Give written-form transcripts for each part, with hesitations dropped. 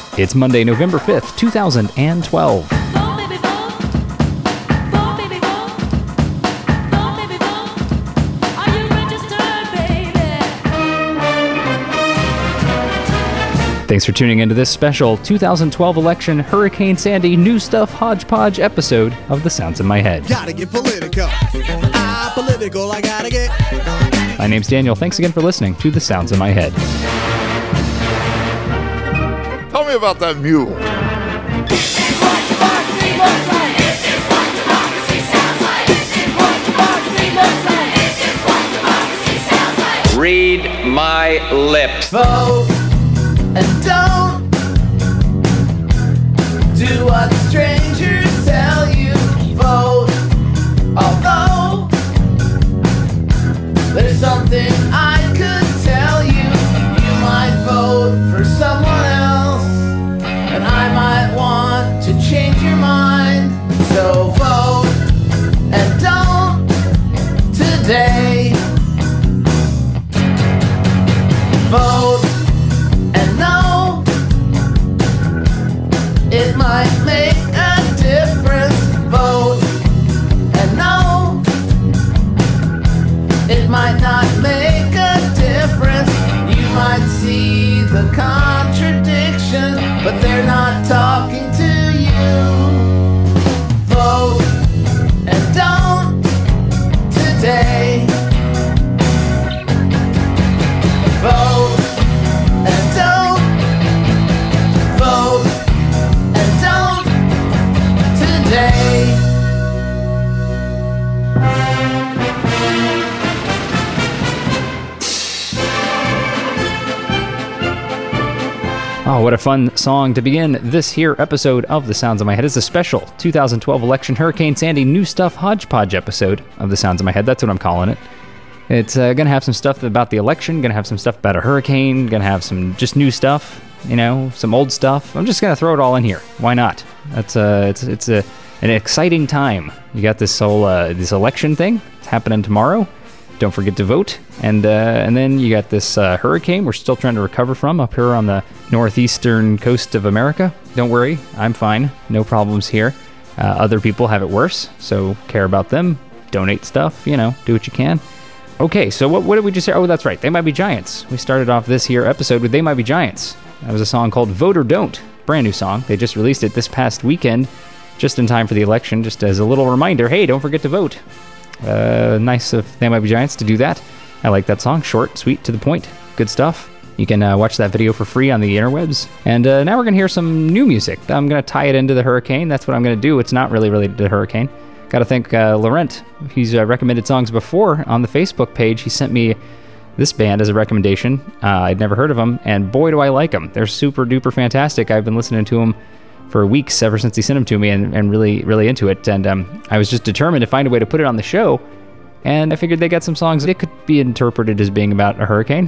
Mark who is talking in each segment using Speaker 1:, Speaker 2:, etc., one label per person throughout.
Speaker 1: It's Monday, November 5th, 2012. Thanks for tuning into this special 2012 election Hurricane Sandy New Stuff Hodgepodge episode of The Sounds in My Head.
Speaker 2: Gotta get political. Political, I gotta get.
Speaker 1: My name's Daniel. Thanks again for listening to The Sounds in My Head.
Speaker 3: Tell me about that mule.
Speaker 4: Read my lips.
Speaker 5: Vote and don't do what strangers tell you. Vote, although there's something I could tell you. You might vote for someone else, and I might want to change your mind. So vote and don't today. Vote and no, it might make a difference. Vote and no, it might not make a difference. You might see the contradiction, but they're not talking to you. Vote and don't today. Vote and don't. Vote and don't today.
Speaker 1: Oh, what a fun song to begin this here episode of The Sounds in My Head. It's a special 2012 election Hurricane Sandy New Stuff Hodgepodge episode of The Sounds in My Head. That's what I'm calling it. It's going to have some stuff about the election, going to have some stuff about a hurricane, going to have some just new stuff, you know, some old stuff. I'm just going to throw it all in here. Why not? That's it's an exciting time. You got this whole this election thing. It's happening tomorrow. Don't forget to vote. And then you got this hurricane we're still trying to recover from up here on the northeastern coast of America. Don't worry, I'm fine. No problems here. Other people have it worse, so care about them. Donate stuff, you know, do what you can. Okay, so what did we just hear? Oh, that's right. They Might Be Giants. We started off this here episode with They Might Be Giants. That was a song called Vote or Don't. Brand new song. They just released it this past weekend, just in time for the election, just as a little reminder. Hey, don't forget to vote. Nice of They Might Be Giants to do that. I like that song. Short, sweet, to the point. Good stuff. You can watch that video for free on the interwebs. And now we're going to hear some new music. I'm going to tie it into the hurricane. That's what I'm going to do. It's not really related to the hurricane. Got to thank Laurent. He's recommended songs before on the Facebook page. He sent me this band as a recommendation. I'd never heard of them, and boy, do I like them. They're super duper fantastic. I've been listening to them for weeks ever since he sent them to me, and really, really into it. And I was just determined to find a way to put it on the show, and I figured they got some songs that could be interpreted as being about a hurricane.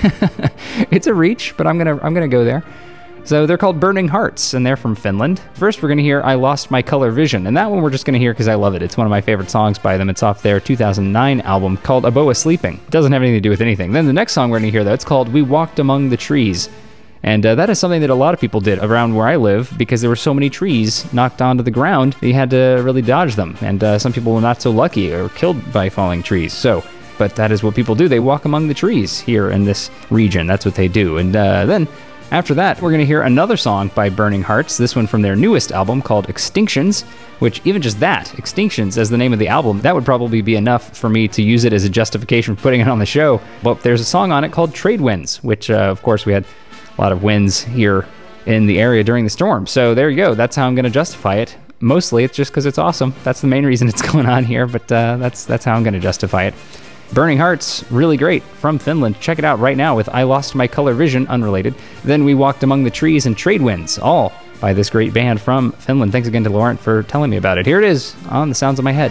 Speaker 1: It's a reach, but I'm gonna go there. So they're called Burning Hearts, and they're from Finland. First, we're going to hear I Lost My Color Vision, and that one we're just going to hear because I love it. It's one of my favorite songs by them. It's off their 2009 album called A Boa Sleeping. It doesn't have anything to do with anything. Then the next song we're going to hear, though, it's called We Walked Among the Trees, and that is something that a lot of people did around where I live because there were so many trees knocked onto the ground that you had to really dodge them, and some people were not so lucky or killed by falling trees. But that is what people do. They walk among the trees here in this region. That's what they do. And then after that, we're going to hear another song by Burning Hearts, this one from their newest album called Extinctions, which even just that, Extinctions as the name of the album, that would probably be enough for me to use it as a justification for putting it on the show. But there's a song on it called Trade Winds, which of course we had a lot of winds here in the area during the storm. So there you go. That's how I'm going to justify it. Mostly it's just because it's awesome. That's the main reason it's going on here, but that's how I'm going to justify it. Burning Hearts, really great, from Finland. Check it out right now with I Lost My Color Vision, unrelated. Then We Walked Among the Trees and Trade Winds, all by this great band from Finland. Thanks again to Laurent for telling me about it. Here it is on The Sounds of My Head.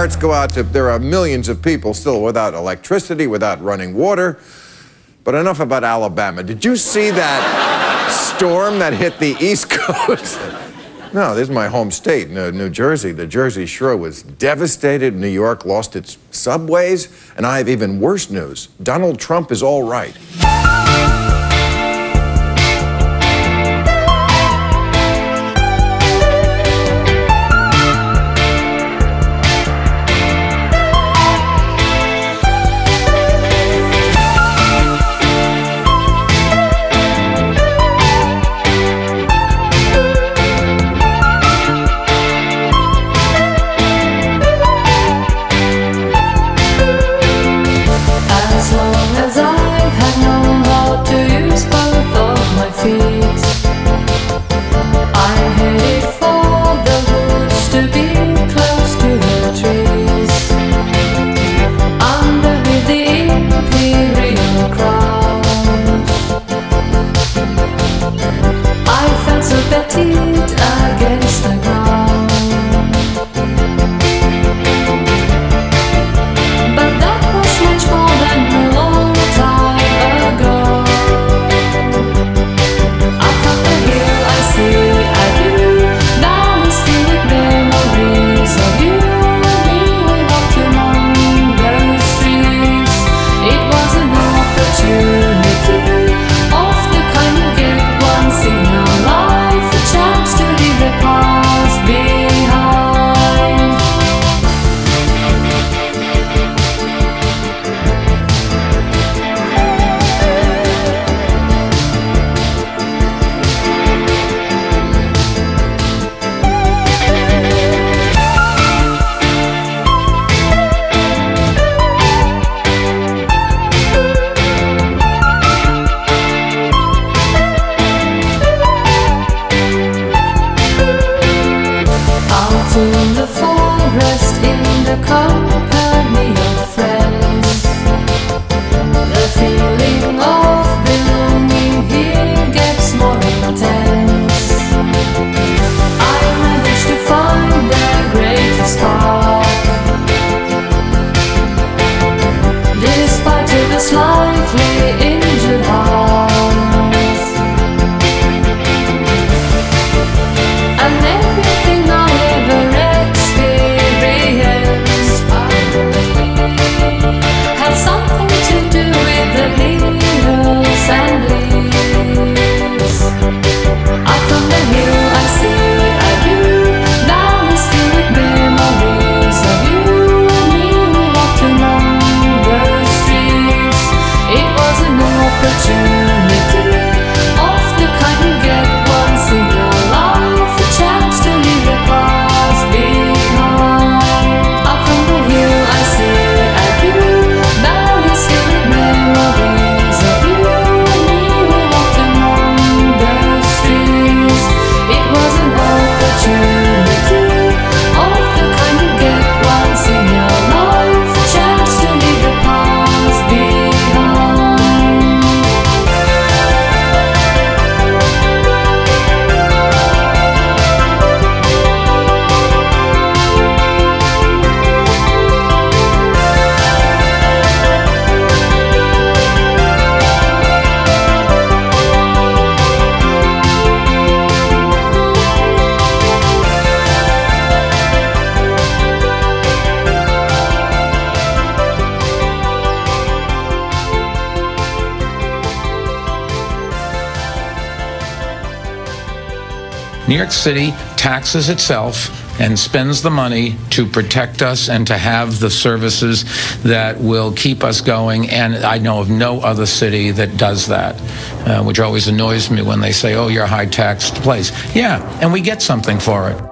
Speaker 6: hearts go out to, there are millions of people still without electricity, without running water. But enough about Alabama. Did you see that storm that hit the East Coast? No, this is my home state, New Jersey. The Jersey Shore was devastated. New York lost its subways. And I have even worse news. Donald Trump is all right.
Speaker 7: New York City taxes itself and spends the money to protect us and to have the services that will keep us going. And I know of no other city that does that, which always annoys me when they say, oh, you're a high-taxed place. Yeah, and we get something for it.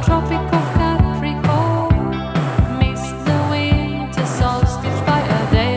Speaker 8: Tropic of Capricorn, missed the winter solstice by a day.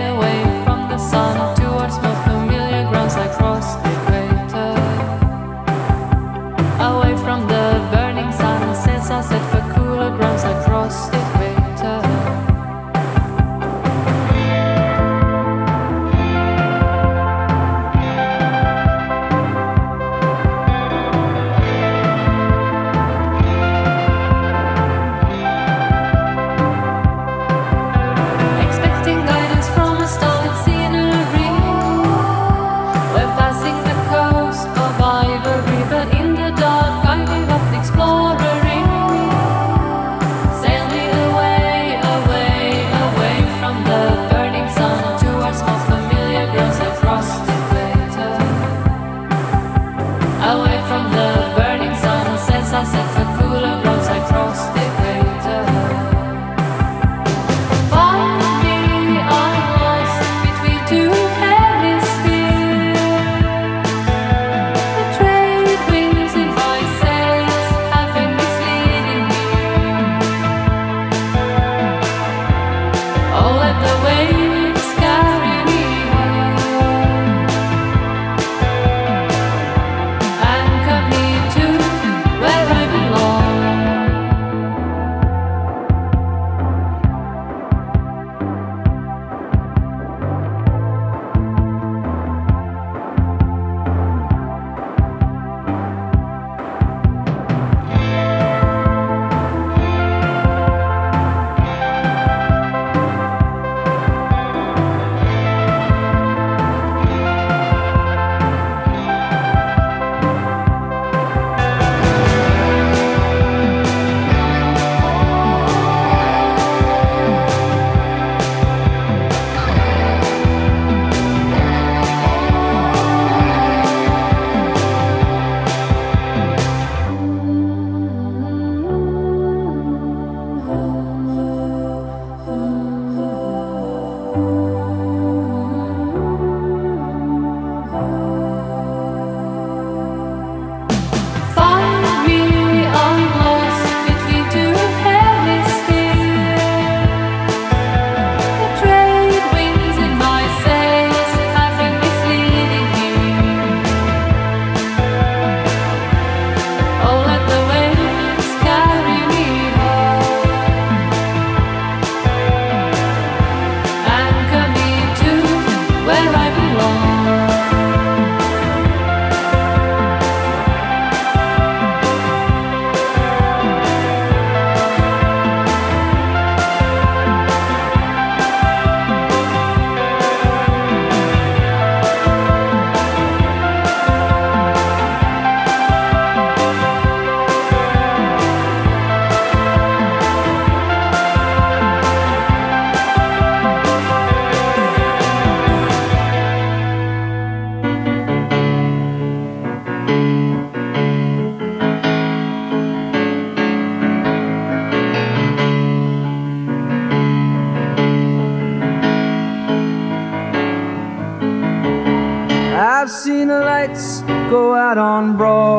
Speaker 8: I've seen the lights go out on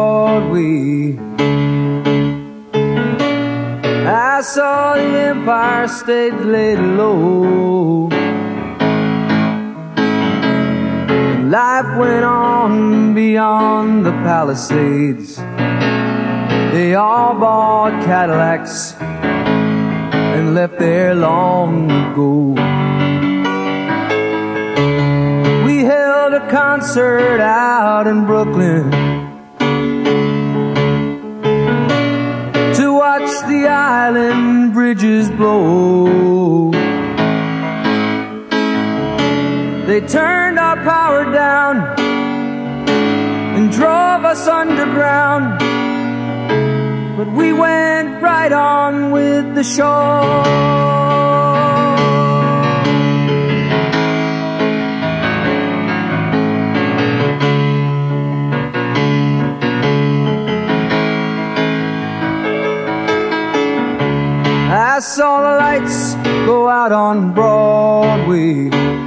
Speaker 8: Broadway. I saw the Empire State laid low. Life went on beyond the Palisades. They all bought Cadillacs and left there long ago. We held a concert out in Brooklyn to watch the island bridges blow. They turned our power down and drove us underground, but we went right on with the show. I saw the lights go out on Broadway.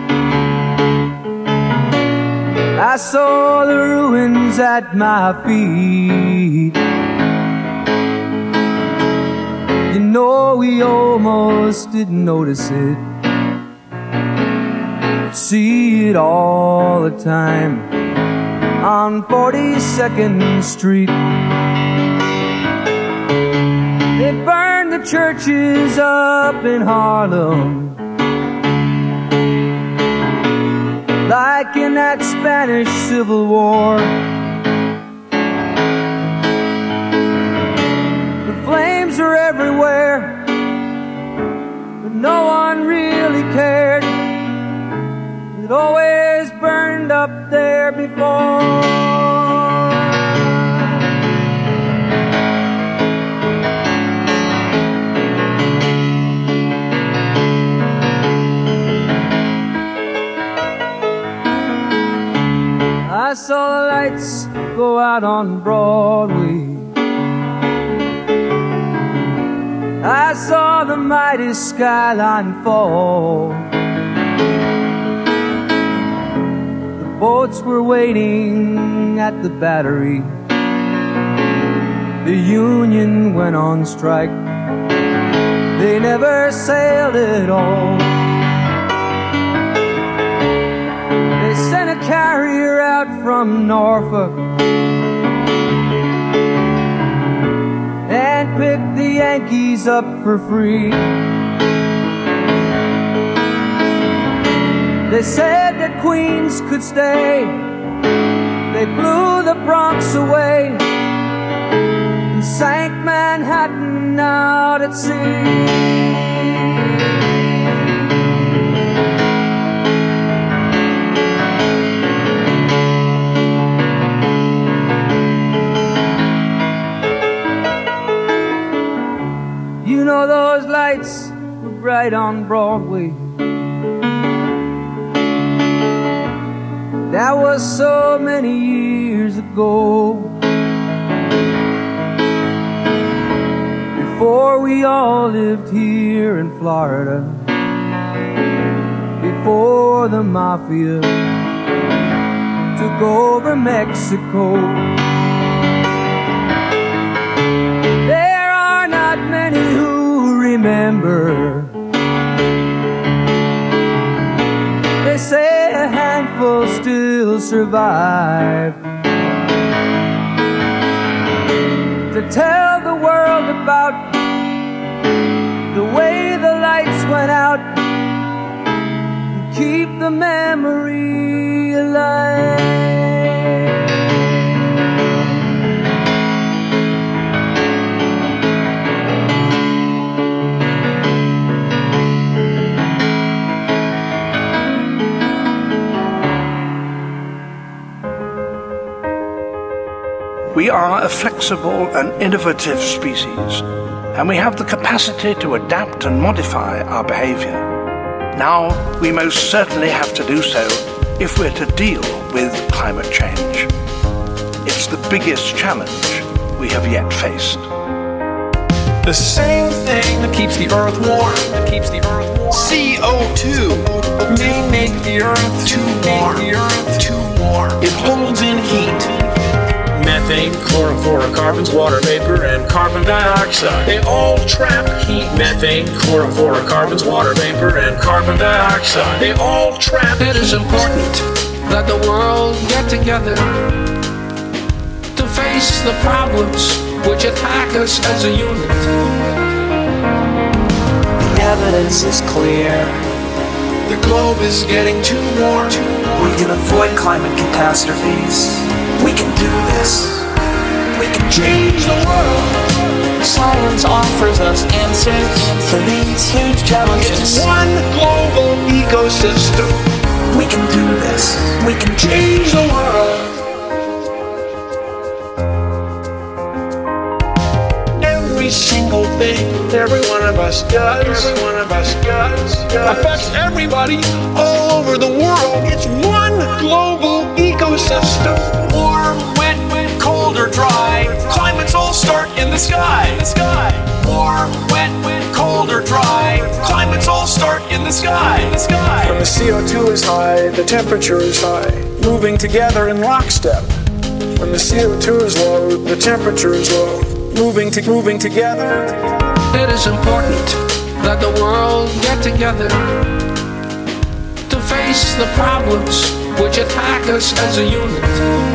Speaker 8: I saw the ruins at my feet. You know, we almost didn't notice it. See it all the time on 42nd Street. They burned the churches up in Harlem, like in that Spanish Civil War. The flames are everywhere, but no one really cared. It always burned up there before. I saw the lights go out on Broadway. I saw the mighty skyline fall. The boats were waiting at the battery. The Union went on strike. They never sailed at all. They sent a carrier out from Norfolk and picked the Yankees up for free. They said that Queens could stay. They blew the Bronx away and sank Manhattan out at sea. You know those lights were bright on Broadway. That was so many years ago, before we all lived here in Florida, before the mafia took over Mexico. There are not many who remember. They say a handful still survive to tell the world about the way the lights went out and keep the memory alive.
Speaker 9: We are a flexible and innovative species, and we have the capacity to adapt and modify our behavior. Now, we most certainly have to do so if we're to deal with climate change. It's the biggest challenge we have yet faced.
Speaker 10: The same thing that keeps the earth warm, CO2 may make the earth too warm. It holds in heat. Methane, chlorofluorocarbons, water vapor, and carbon dioxide. They all trap heat. Methane, chlorofluorocarbons, water vapor, and carbon dioxide. They all trap heat. It is important that the world get together to face the problems which attack us as a unit.
Speaker 11: The evidence is clear.
Speaker 10: The globe is getting too warm.
Speaker 11: We can avoid climate catastrophes. We can do this. We can change the world. Science offers us answers to these huge challenges.
Speaker 10: It's one global ecosystem.
Speaker 11: We can do this. We can change the world.
Speaker 10: Every single thing every one of us does affects everybody all over the world. It's one global ecosystem. Warm, wet, cold or dry, climates all start in the sky. Warm, wet, cold or dry, climates all start in the sky.
Speaker 9: When the CO2 is high, the temperature is high, moving together in lockstep. When the CO2 is low, the temperature is low, moving together.
Speaker 10: It is important that the world get together to face the problems which attack us as a unit.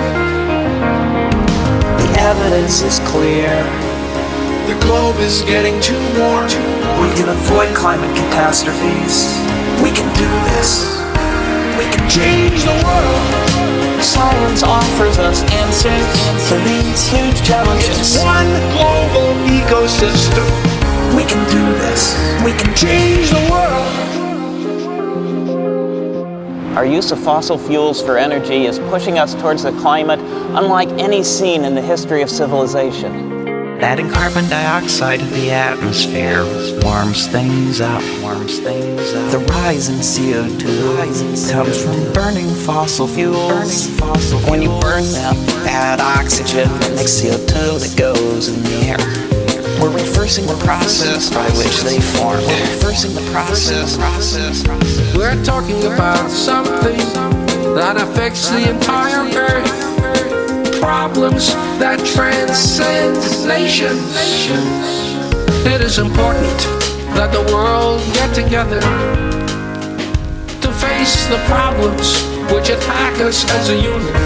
Speaker 11: The evidence is clear.
Speaker 10: The globe is getting too warm.
Speaker 11: We can avoid climate catastrophes. We can do this. We can change the world. Science offers us answers to these huge challenges.
Speaker 10: It's one global ecosystem.
Speaker 11: We can do this. We can change the world.
Speaker 12: Our use of fossil fuels for energy is pushing us towards a climate unlike any seen in the history of civilization.
Speaker 13: Adding carbon dioxide to the atmosphere warms things up. The rise in CO2 comes from burning fossil fuels. When you burn them, add oxygen, and makes CO2 that goes in the air. We're We're reversing the process by which they form. We're reversing the process.
Speaker 10: We're talking about something that affects the entire earth. Problems that transcend nations. It is important that the world get together to face the problems which attack us as a unit.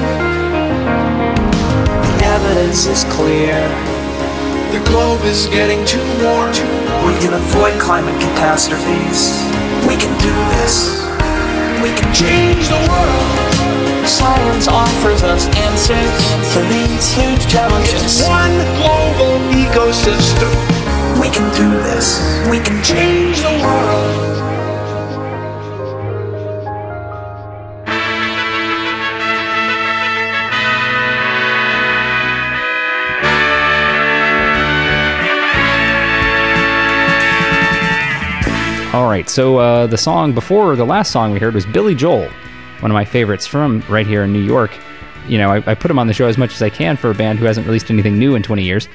Speaker 13: The evidence is clear.
Speaker 10: The globe is getting too warm.
Speaker 13: We can avoid climate catastrophes. We can do this. We can change the world.
Speaker 12: Science offers us answers to these huge challenges.
Speaker 10: It's one global ecosystem.
Speaker 13: We can do this. We can change the world.
Speaker 1: All right, so the song before the last song we heard was Billy Joel, one of my favorites from right here in New York. You know, I put him on the show as much as I can for a band who hasn't released anything new in 20 years.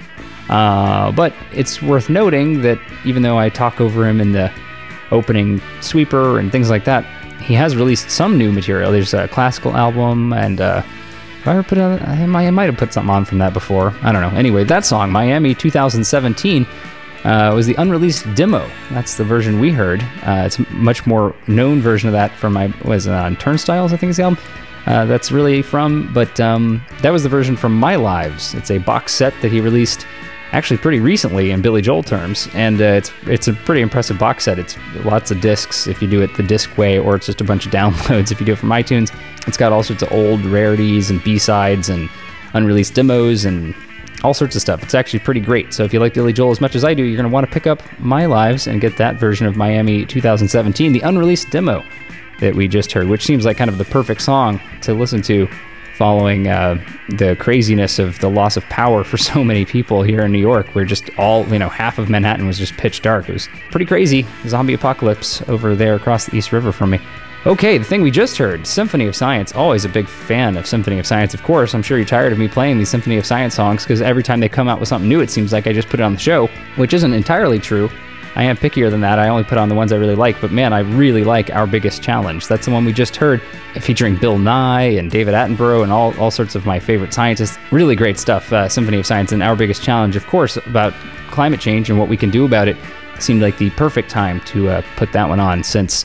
Speaker 1: But it's worth noting that even though I talk over him in the opening sweeper and things like that, he has released some new material. There's a classical album, and have I ever put on, I might have put something on from that before. I don't know. Anyway, that song, Miami 2017, was the unreleased demo. That's the version we heard. It's a much more known version of that from was on Turnstiles, I think is the album. That's really from, but that was the version from My Lives. It's a box set that he released actually pretty recently in Billy Joel terms, and it's a pretty impressive box set. It's lots of discs if you do it the disc way, or it's just a bunch of downloads if you do it from iTunes. It's got all sorts of old rarities and B-sides and unreleased demos and all sorts of stuff. It's actually pretty great. So if you like Billy Joel as much as I do, you're going to want to pick up My Lives and get that version of Miami 2017, the unreleased demo that we just heard, which seems like kind of the perfect song to listen to following the craziness of the loss of power for so many people here in New York, where just all, half of Manhattan was just pitch dark. It was pretty crazy. Zombie apocalypse over there across the East River from me. Okay, the thing we just heard, Symphony of Science. Always a big fan of Symphony of Science, of course. I'm sure you're tired of me playing these Symphony of Science songs, because every time they come out with something new, it seems like I just put it on the show, which isn't entirely true. I am pickier than that. I only put on the ones I really like, but man, I really like Our Biggest Challenge. That's the one we just heard, featuring Bill Nye and David Attenborough and all sorts of my favorite scientists. Really great stuff, Symphony of Science. And Our Biggest Challenge, of course, about climate change and what we can do about it, seemed like the perfect time to put that one on, since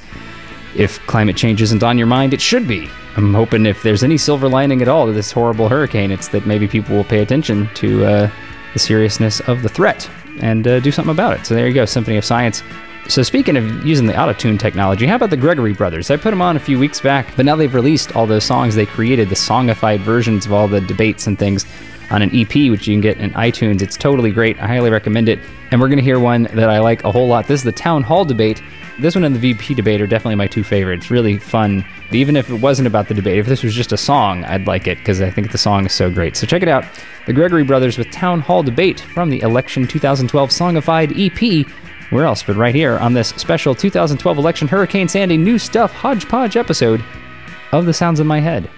Speaker 1: if climate change isn't on your mind, it should be. I'm hoping if there's any silver lining at all to this horrible hurricane, it's that maybe people will pay attention to the seriousness of the threat and do something about it. So there you go, Symphony of Science. So speaking of using the auto-tune technology, how about the Gregory Brothers? I put them on a few weeks back, but now they've released all those songs they created, the songified versions of all the debates and things on an EP, which you can get in iTunes. It's totally great. I highly recommend it. And we're going to hear one that I like a whole lot. This is the Town Hall debate. This one and the VP debate are definitely my two favorites. Really fun. Even if it wasn't about the debate, if this was just a song, I'd like it, because I think the song is so great. So check it out. The Gregory Brothers with Town Hall Debate from the Election 2012 Songified EP. Where else but right here on this special 2012 Election Hurricane Sandy New Stuff Hodgepodge episode of The Sounds in My Head.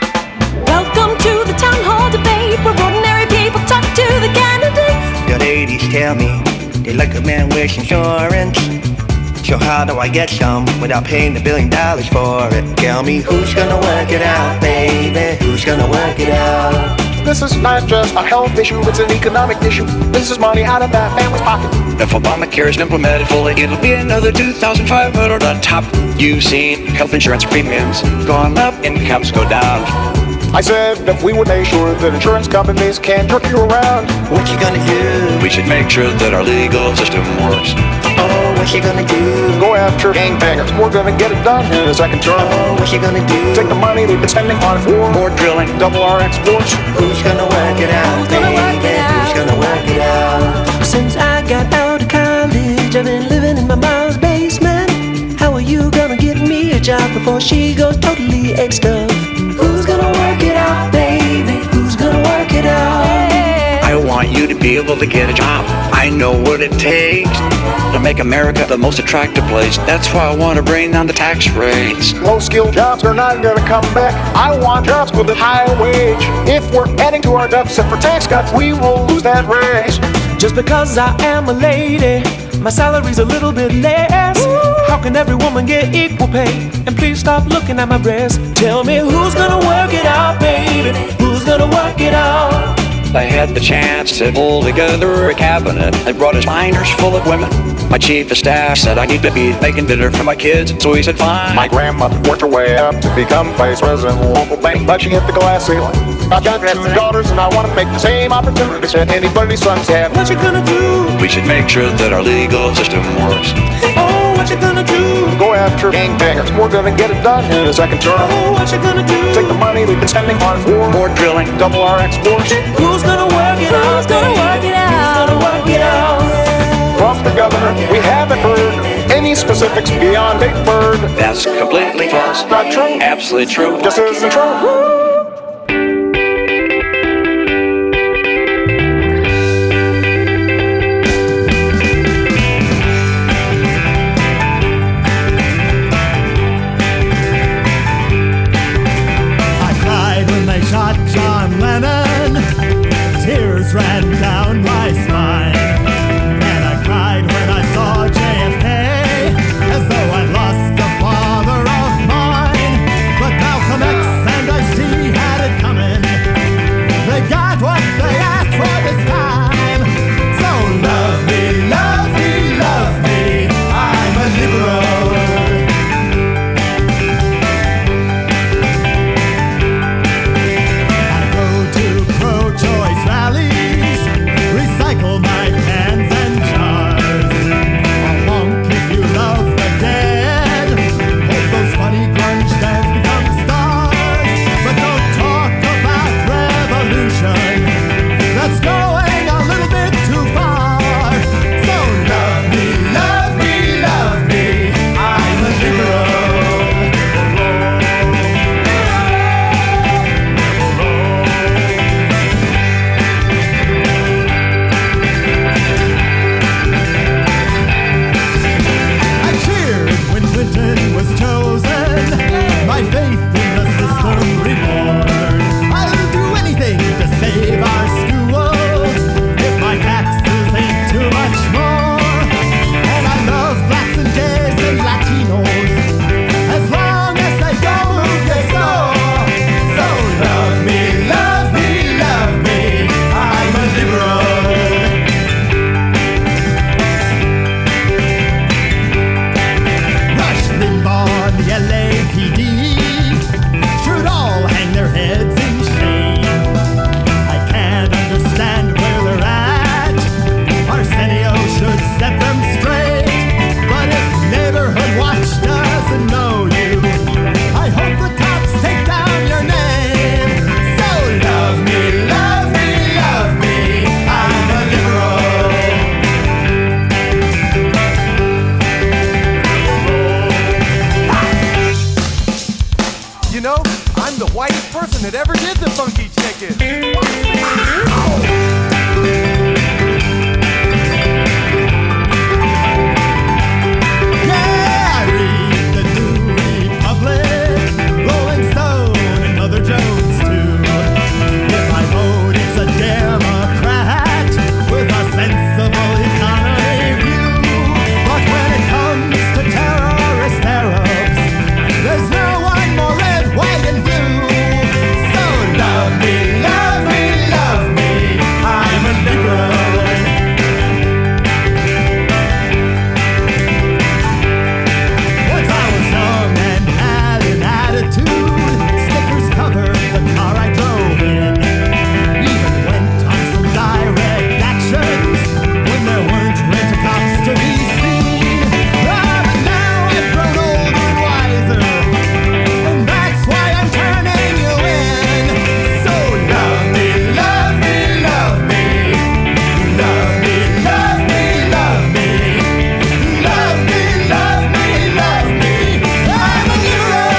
Speaker 14: Welcome to the Town Hall Debate, where ordinary people talk to the candidates.
Speaker 15: The ladies tell me they like a man with insurance. So how do I get some without paying $1 billion for it? Tell me who's gonna work it out, baby? Who's gonna work it out?
Speaker 16: This is not just a health issue, it's an economic issue. This is money out of that family's pocket.
Speaker 17: If Obamacare is implemented fully, it'll be another $2,500 on top. You've seen health insurance premiums gone up, incomes go down.
Speaker 16: I said that we would make sure that insurance companies can't jerk you around.
Speaker 15: What you gonna do?
Speaker 17: We should make sure that our legal system works.
Speaker 15: Oh, what you gonna do?
Speaker 16: Go after gangbangers. We're gonna get it done in a second term.
Speaker 15: Oh, what you gonna do?
Speaker 16: Take the money they've been spending on war,
Speaker 17: more drilling,
Speaker 16: double our exports.
Speaker 15: Who's gonna work it out, baby? Who's gonna work it out?
Speaker 14: Since I got out of college, I've been living in my mom's basement. How are you gonna get me a job before she goes totally ape stuff? Who's gonna work it out, baby? Who's gonna work it out?
Speaker 17: I want you to be able to get a job. I know what it takes to make America the most attractive place. That's why I want to bring down the tax rates.
Speaker 16: Low-skilled jobs are not gonna come back. I want jobs with a high wage. If we're adding to our deficit for tax cuts, we will lose that raise.
Speaker 8: Just because I am a lady, my salary's a little bit less. How can every woman get equal pay? And please stop looking at my breasts. Tell me who's gonna work it out, baby? Who's gonna work it out?
Speaker 17: I had the chance to pull together a cabinet that brought us binders full of women. My chief of staff said I need to be making dinner for my kids, so he said fine.
Speaker 16: My grandmother worked her way up to become vice president of the local bank, but she hit the glass ceiling. I've got 2 daughters and I want to make the same opportunities that anybody's sons have.
Speaker 8: What you gonna do?
Speaker 17: We should make sure that our legal system works.
Speaker 8: Oh, what you gonna do?
Speaker 16: Go after gangbangers. We're gonna get it done in a second term.
Speaker 8: Oh, what you gonna do?
Speaker 16: Take the money we've been spending on war,
Speaker 17: more drilling,
Speaker 16: double our exports.
Speaker 8: Who's gonna work it out? Who's gonna work it out? Who's gonna work it out?
Speaker 16: From the governor, we haven't heard any specifics beyond Big Bird.
Speaker 17: That's completely false.
Speaker 16: Not true.
Speaker 17: Absolutely true.
Speaker 16: Just isn't true.
Speaker 2: Shot John Lennon, tears ran down my spine, and I cried when I saw JFK, as though I'd lost a father of mine. But Malcolm X and Ice-T had it coming. They got what they asked for this time. So love me, love me, love me, I'm a liberal. Recycle my cans and jars. A honk if you love the dead. Hope those funny grunge dads become stars. But don't talk about revolution. That's going a little bit too far. So love me, love me, love me, I'm a liberal. Clinton was chosen, my faith in the system reborn. I'll do anything to save our schools, if my taxes ain't too much more. And I love blacks and gays and Latinos, as long as they don't move next door. So love me, love me, love me, I'm a liberal. On the LAPD should all hang their heads in shame. I can't understand where they're at. Arsenio should set them straight. But if Neighborhood Watch doesn't know you, I hope the cops take down your name. So love me, love me, love me, I'm a liberal.
Speaker 18: You know, I'm the whitest person that ever did the funky chicken.
Speaker 2: Yeah, I read the New Republic, Rolling Stone, and Mother Jones too. If I vote, it's a Democrat with a sensible economy view. But when it comes to terrorist Arabs, there's no one more red, white, and blue. So love me, love me, love me, I'm a liberal. Once I was young and had an attitude, stickers covered the car I drove in. Even went on some direct actions when there weren't rent-a-cops to be seen. Ah, but now I've grown older and wiser, and that's why I'm turning you in. So love me, love me, love me, love me, love me, love me, love me, love me, love me, I'm a liberal.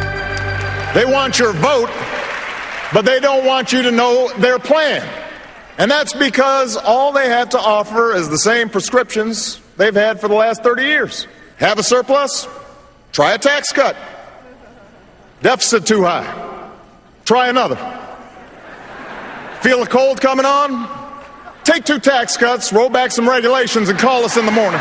Speaker 16: They want your vote, but they don't want you to know their plan. And that's because all they have to offer is the same prescriptions they've had for the last 30 years. Have a surplus? Try a tax cut. Deficit too high? Try another. Feel a cold coming on? Take 2 tax cuts, roll back some regulations, and call us in the morning.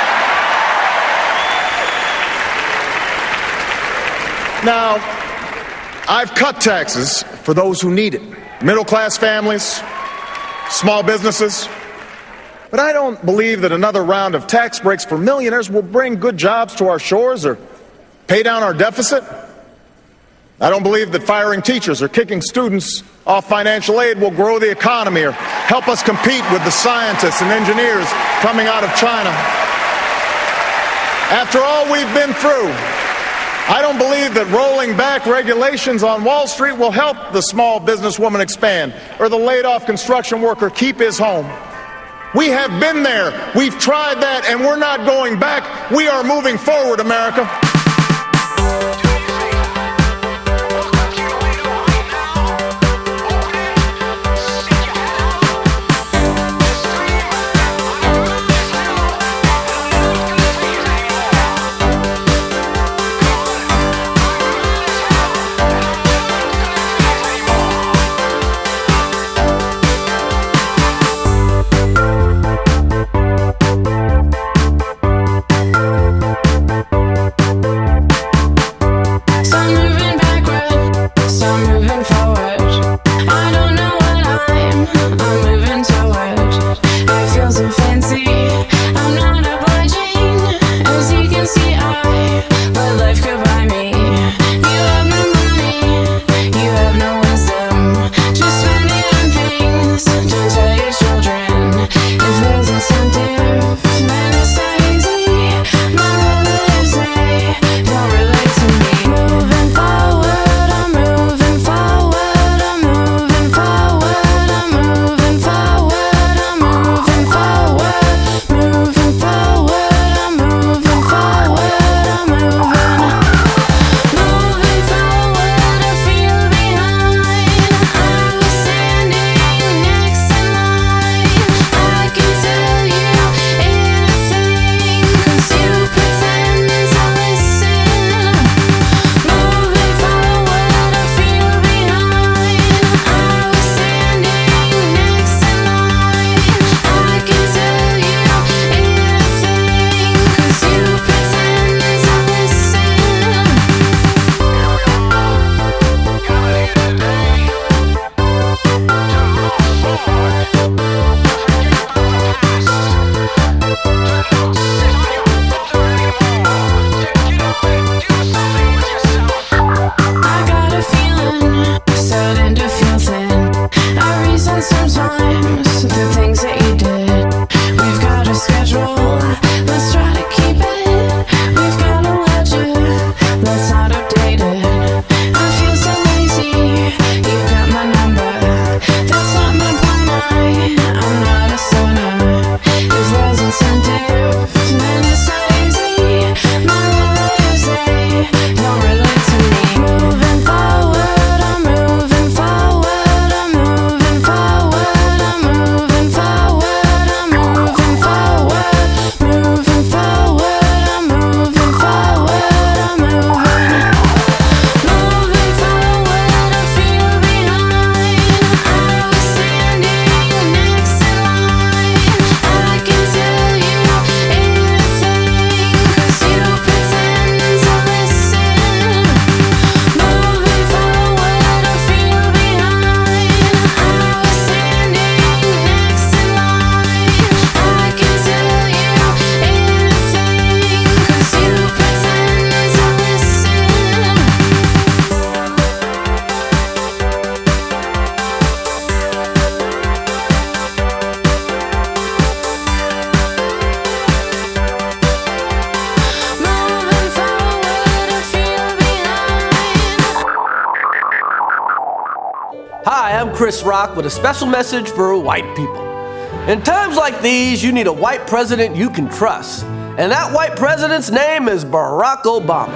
Speaker 16: Now, I've cut taxes for those who need it. Middle-class families, small businesses. But I don't believe that another round of tax breaks for millionaires will bring good jobs to our shores or pay down our deficit. I don't believe that firing teachers or kicking students off financial aid will grow the economy or help us compete with the scientists and engineers coming out of China. After all we've been through, I don't believe that rolling back regulations on Wall Street will help the small businesswoman expand or the laid-off construction worker keep his home. We have been there. We've tried that, and we're not going back. We are moving forward, America.
Speaker 19: I'm Chris Rock with a special message for white people. In times like these, you need a white president you can trust. And that white president's name is Barack Obama.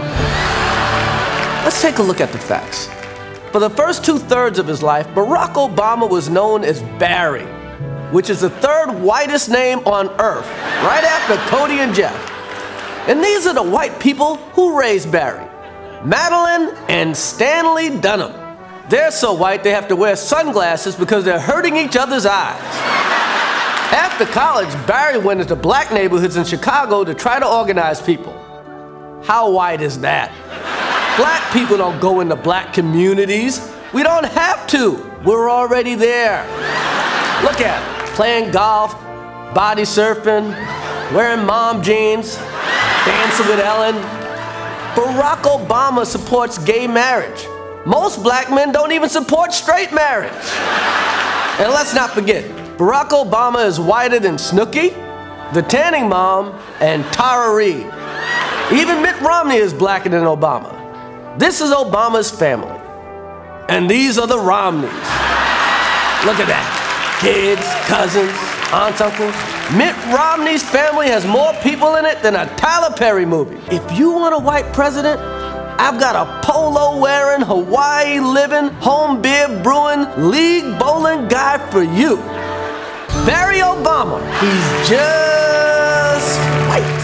Speaker 19: Let's take a look at the facts. For the first 2/3 of his life, Barack Obama was known as Barry, which is the third whitest name on earth, right after Cody and Jeff. And these are the white people who raised Barry: Madeline and Stanley Dunham. They're so white they have to wear sunglasses because they're hurting each other's eyes. After college, Barry went into black neighborhoods in Chicago to try to organize people. How white is that? Black people don't go into black communities. We don't have to. We're already there. Look at it. Playing golf, body surfing, wearing mom jeans, dancing with Ellen. Barack Obama supports gay marriage. Most black men don't even support straight marriage. And let's not forget, Barack Obama is whiter than Snooki, the Tanning Mom, and Tara Reid. Even Mitt Romney is blacker than Obama. This is Obama's family. And these are the Romneys. Look at that. Kids, cousins, aunts, uncles. Mitt Romney's family has more people in it than a Tyler Perry movie. If you want a white president, I've got a polo wearing, Hawaii living, home beer brewing, league bowling guy for you. Barry Obama. He's just white.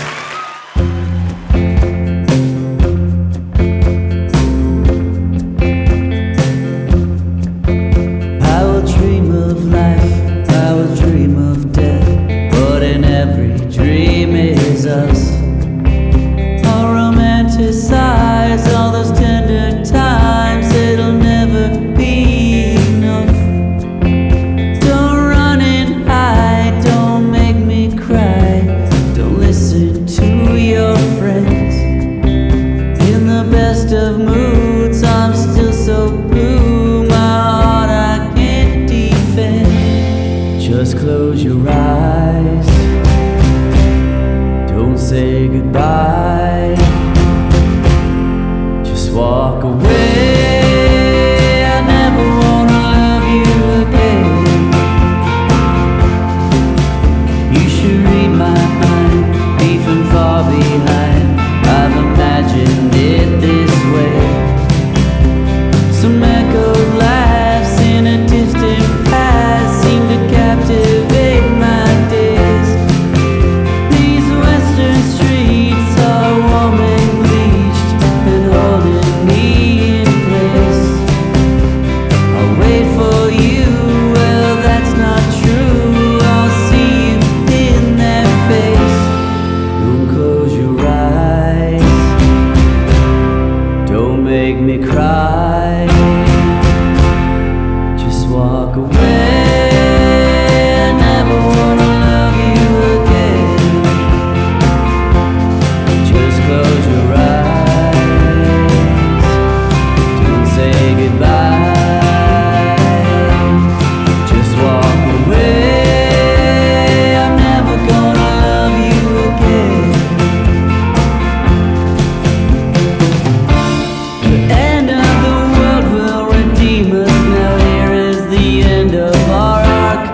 Speaker 20: I will dream of life, I will dream of death, but in every dream is us. I'll romanticize all those tender times, it'll never be enough. Don't run and hide, don't make me cry, don't listen to your friends. In the best of moods, I'm still so blue, my heart I can't defend. Just close your eyes, don't say goodbye, just walk away. I never wanna love you again. You should read my mind, leaving far behind. I've imagined it this way. Some echoed laughs in a distant past seem to captivate my days. These western streets are warm and bleached and holding me in place. I'll wait for you, well that's not true. I'll see you in that face. Don't close your eyes, don't make me cry, just walk away. I never wanna love you again. Just close your eyes, don't say goodbye, just walk away. I'm never gonna love you again. The end of the world will redeem us. Now here is the end of our arc.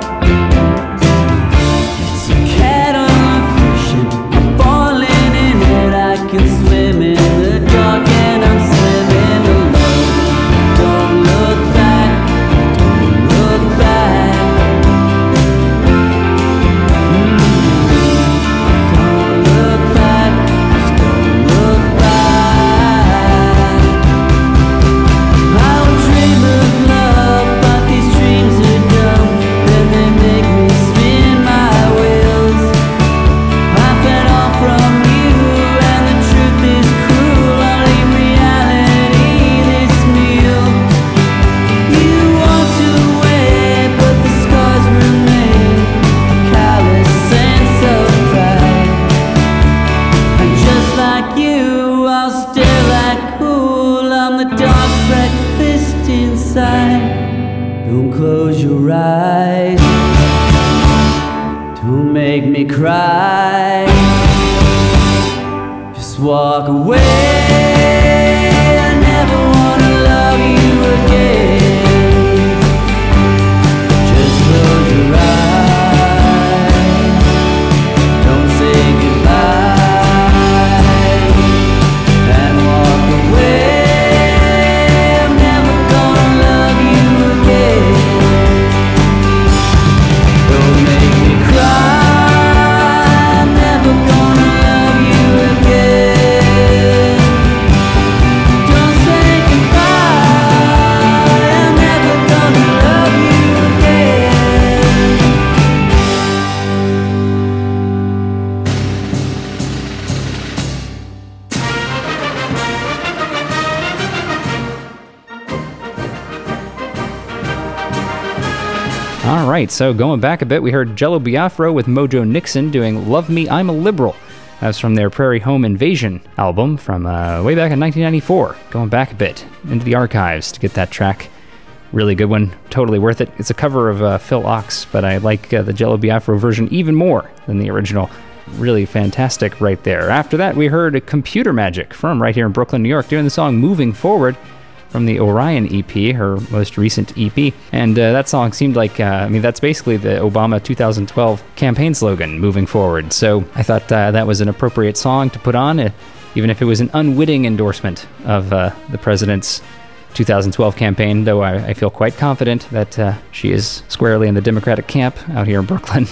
Speaker 20: It's a cat on a cushion, I'm falling in it. I can swim in the dark and I'm swimming alone. Don't look back, don't look back. Don't look back, just don't look back. I will dream of love, but these dreams are dumb, and they make me spin my wheels. I fed off from you, and the truth is cruel. I'll leave reality this meal. You walked away, but the scars remain, a callous sense of pride. And just like you, I'll still act cool. I'm the dog's breakfast inside. Don't close your eyes, don't make me cry, just walk away. I never wanna love you again. Just close your eyes, don't say goodbye, and walk away. I'm never gonna love you again. Don't
Speaker 1: right, so going back a bit, we heard Jello Biafra with Mojo Nixon doing Love Me, I'm a Liberal. That's from their Prairie Home Invasion album from way back in 1994. Going back a bit into the archives to get that track. Really good one. Totally worth it. It's a cover of Phil Ox, but I like the Jello Biafra version even more than the original. Really fantastic right there. After that, we heard Computer Magic from right here in Brooklyn, New York, doing the song Moving Forward from the Orion EP, her most recent EP. And that song seemed like, that's basically the Obama 2012 campaign slogan, Moving Forward. So I thought that was an appropriate song to put on, even if it was an unwitting endorsement of the president's 2012 campaign, though I feel quite confident that she is squarely in the Democratic camp out here in Brooklyn.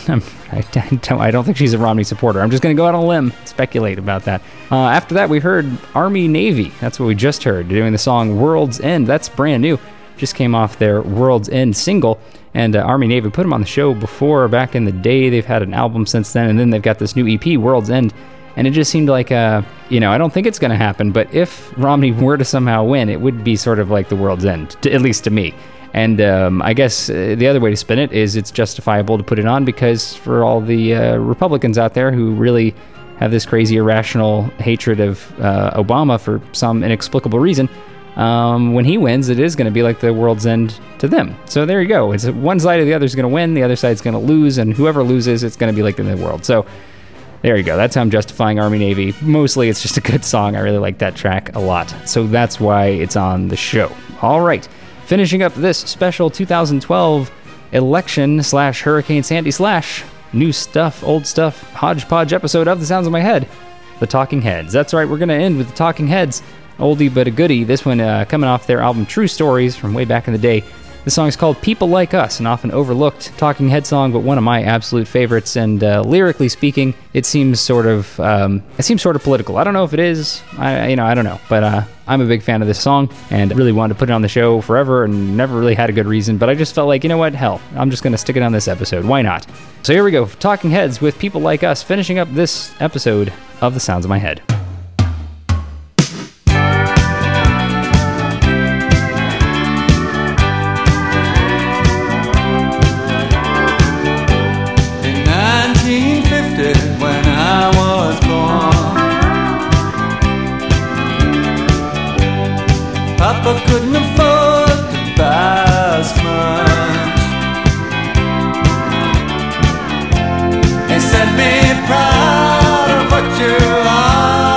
Speaker 1: I don't think she's a Romney supporter. I'm just going to go out on a limb, speculate about that. After that, we heard Army Navy. That's what we just heard, doing the song World's End. That's brand new. Just came off their World's End single. And Army Navy put them on the show before, back in the day. They've had an album since then, and then they've got this new EP, World's End. And it just seemed like, I don't think it's going to happen, but if Romney were to somehow win, it would be sort of like the world's end, at least to me. And I guess the other way to spin it is it's justifiable to put it on because for all the Republicans out there who really have this crazy irrational hatred of Obama for some inexplicable reason, when he wins, it is going to be like the world's end to them. So there you go. It's one side or the other is going to win, the other side's going to lose, and whoever loses, it's going to be like the end of the world. So there you go. That's how I'm justifying Army Navy. Mostly it's just a good song. I really like that track a lot. So that's why it's on the show. All right. Finishing up this special 2012 election / Hurricane Sandy / new stuff, old stuff, hodgepodge episode of The Sounds of My Head, The Talking Heads. That's right. We're going to end with The Talking Heads. Oldie but a goodie. This one coming off their album True Stories from way back in the day. The song is called People Like Us, an often overlooked Talking Head song, but one of my absolute favorites. And lyrically speaking, it seems sort of political. I don't know if it is. I don't know. But I'm a big fan of this song and really wanted to put it on the show forever and never really had a good reason. But I just felt like, you know what? Hell, I'm just going to stick it on this episode. Why not? So here we go. Talking Heads with People Like Us, finishing up this episode of The Sounds of My Head.
Speaker 20: When I was born, Papa couldn't afford to buy us much. He said, be proud of what you are.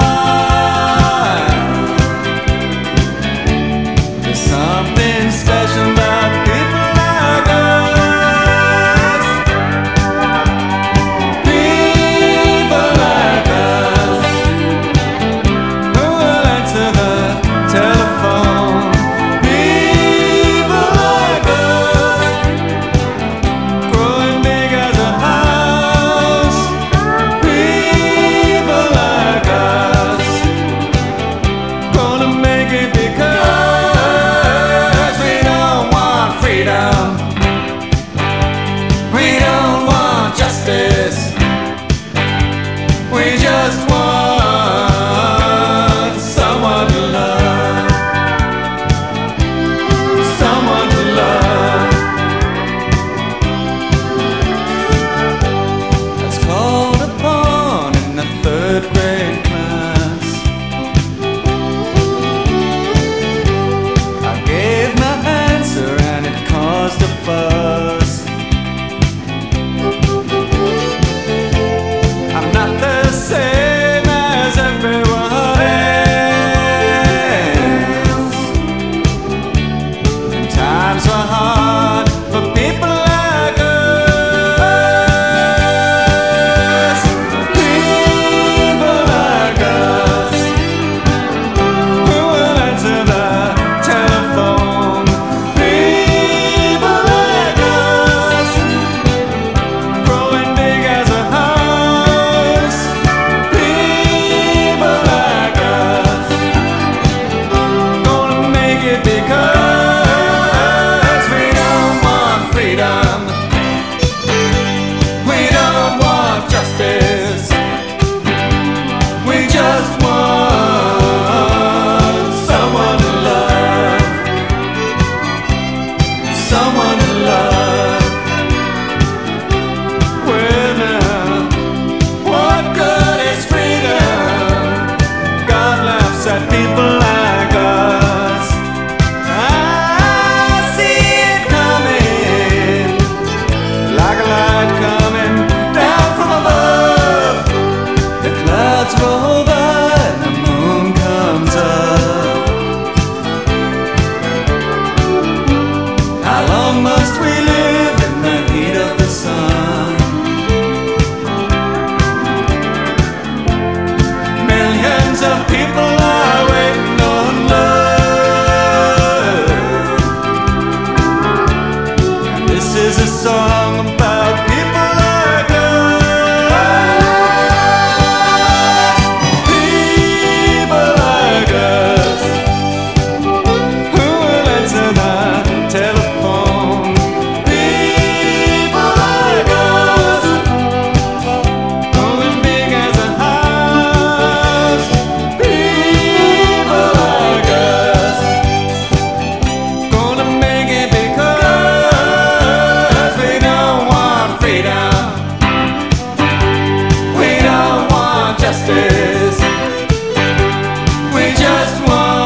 Speaker 20: justice. We just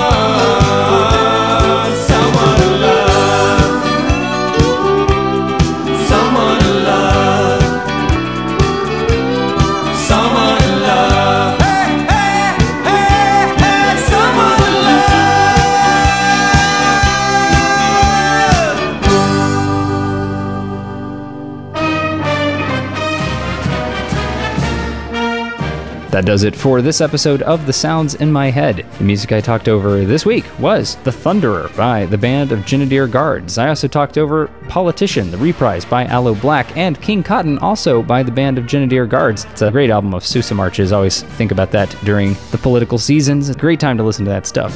Speaker 20: want someone to love. Someone to love. Someone to love. Hey, hey, hey, hey, someone to
Speaker 1: That does it for this episode of The Sounds in My Head. The music I talked over this week was The Thunderer by the band of Grenadier Guards. I also talked over Politician, the reprise by Aloe Black, and King Cotton, also by the band of Grenadier Guards. It's a great album of Sousa marches. Always think about that during the political seasons. It's a great time to listen to that stuff.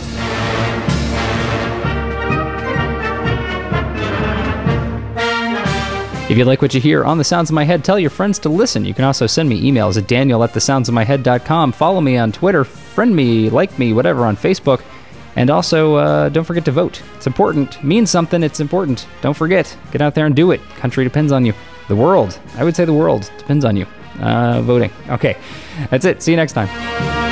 Speaker 1: If you like what you hear on The Sounds in My Head, tell your friends to listen. You can also send me emails at daniel@thesoundsofmyhead.com. Follow me on Twitter, friend me, like me, whatever, on Facebook. And also, don't forget to vote. It's important. It means something. It's important. Don't forget. Get out there and do it. Country depends on you. The world. I would say the world depends on you. Voting. Okay. That's it. See you next time.